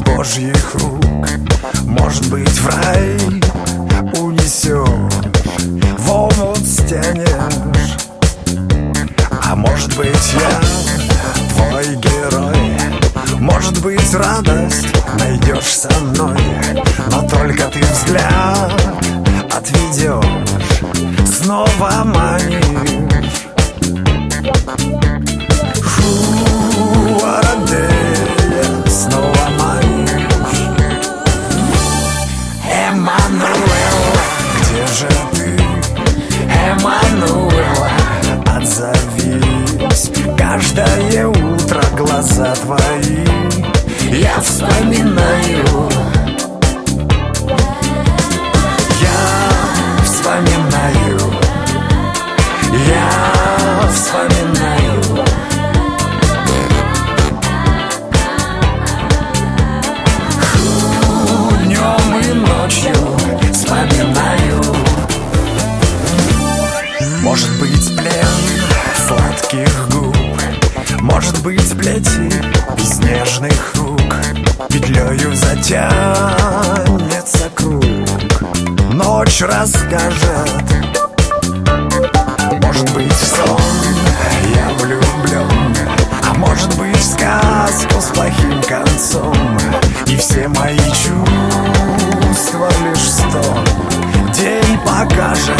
Божьих рук. Может быть, в рай унесешь, в омут стянешь. А может быть, я твой герой. Может быть, радость найдешь со мной. Но только ты взгляд отведешь, снова манишь. Снова манишь. Эммануэл, где же ты? Эммануэл, отзовись. Каждое утро глаза твои я вспоминаю. Я вспоминаю. Я вспоминаю. Днем и ночью вспоминаю. Может быть, плен сладких губ, может быть, плети из нежных рук. Петлею затянется круг, ночь расскажет. Может быть, в сон я влюблен, а может быть, в сказку с плохим концом. И все мои чувства лишь стон день покажет.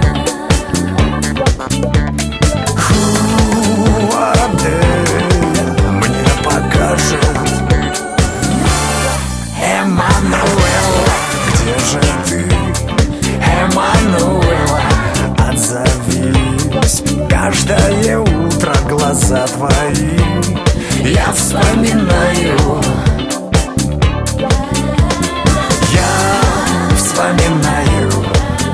Мне покажет. Эммануэл, где же ты? Эммануэл, отзовись. Каждое утро глаза твои я вспоминаю. Я вспоминаю.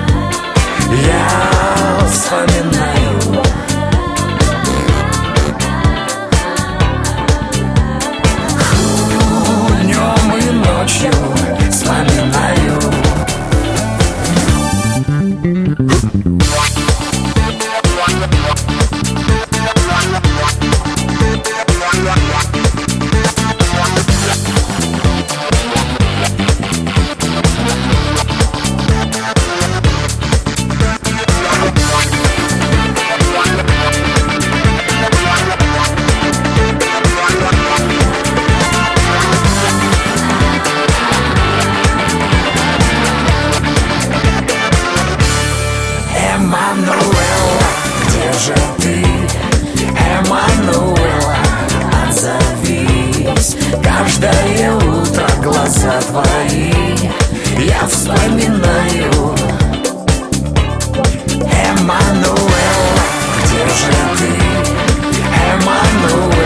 Я вспоминаю. Днем и ночью вспоминаю. Эммануэл, где же ты? Эммануэл, отзовись. Каждое утро глаза твои я вспоминаю. Эммануэл, где же ты? Эммануэл.